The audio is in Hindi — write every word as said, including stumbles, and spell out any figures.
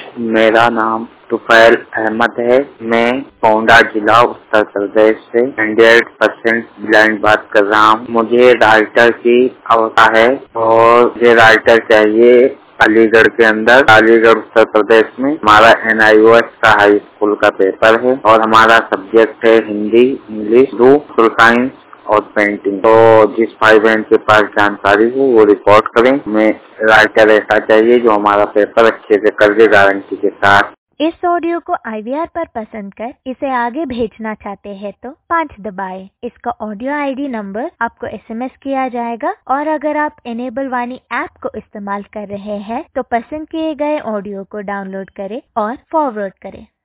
मेरा नाम तुफैल अहमद है। मैं गोंडा जिला उत्तर प्रदेश से हंड्रेड परसेंट ब्लाइंड बात कर रहा हूँ। मुझे राइटर की आवश्यकता है और ये राइटर चाहिए अलीगढ़ के अंदर, अलीगढ़ उत्तर प्रदेश में। हमारा एन आई ओ एस का हाई स्कूल का पेपर है और हमारा सब्जेक्ट है Hindi, English, Urdu, social science और पेंटिंग। तो जिस भाई बहन के पास जानकारी हो वो रिपोर्ट करें। हमें राइटर ऐसा चाहिए जो हमारा पेपर अच्छे से कर दे गारंटी के साथ। इस ऑडियो को आई वी आर पर पसंद कर इसे आगे भेजना चाहते हैं तो पाँच दबाएं। इसका ऑडियो आई डी नंबर आपको एस एम एस किया जाएगा और अगर आप इनेबल वाणी ऐप को इस्तेमाल कर रहे हैं तो पसंद किए गए ऑडियो को डाउनलोड करें और फॉरवर्ड करें।